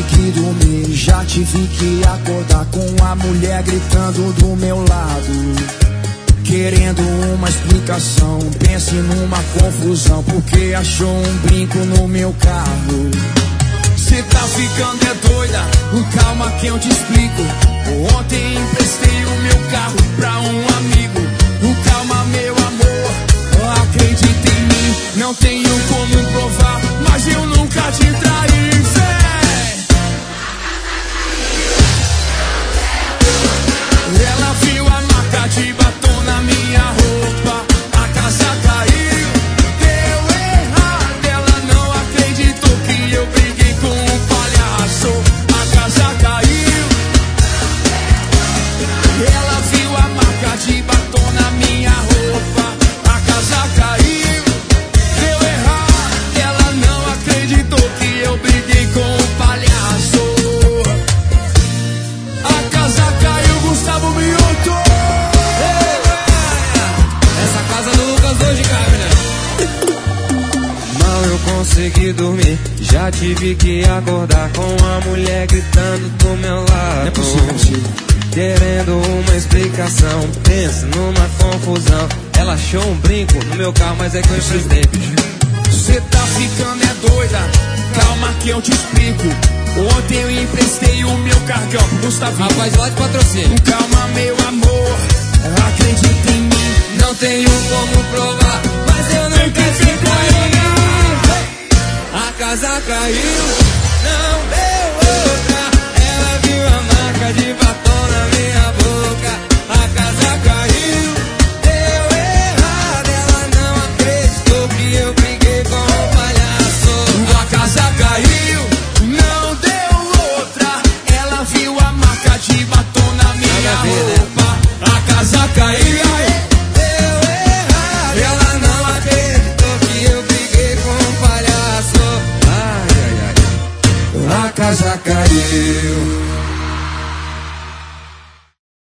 consegui dormir, já tive que acordar com a mulher gritando do meu lado, querendo uma explicação. Pense numa confusão, porque achou um brinco no meu carro. Cê tá ficando é doida, calma que eu te explico. Ontem emprestei o meu carro pra um amigo. Calma meu amor, acredita em mim. Não tenho como provar, mas eu nunca te traí, véi. Ela viu a marca de batom na minha roupa, a casa caiu, deu errado. Ela não acreditou que eu briguei com um palhaço, a casa caiu. Ela viu a marca de batom na minha roupa, a casa caiu, deu errado. Ela não acreditou que eu briguei com um palhaço, a casa caiu. Gustavo Mioto. Essa casa do Lucas hoje cabe, né? Mal eu consegui dormir, já tive que acordar com a mulher gritando do meu lado. É possível. Querendo uma explicação, pensa numa confusão. Ela achou um brinco no meu carro, mas é que eu emprestei. Cê tá ficando é doida, calma que eu te explico. Ontem eu emprestei o meu carro, Gustavo. Rapaz, lá de patrocínio. Calma meu amor, acredita em mim. Não tenho como provar, mas eu nunca te traí. A casa caiu, não deu outra. Ela viu a marca de batom na minha boca. A casa caiu, deu errado. Ela não acreditou que eu briguei com o palhaço. A casa caiu, não deu outra. Ela viu a marca de batom na minha roupa. A casa caiu, Deu errado. Ela não acreditou que eu briguei com o palhaço. Ai, ai, ai. a casa caiu.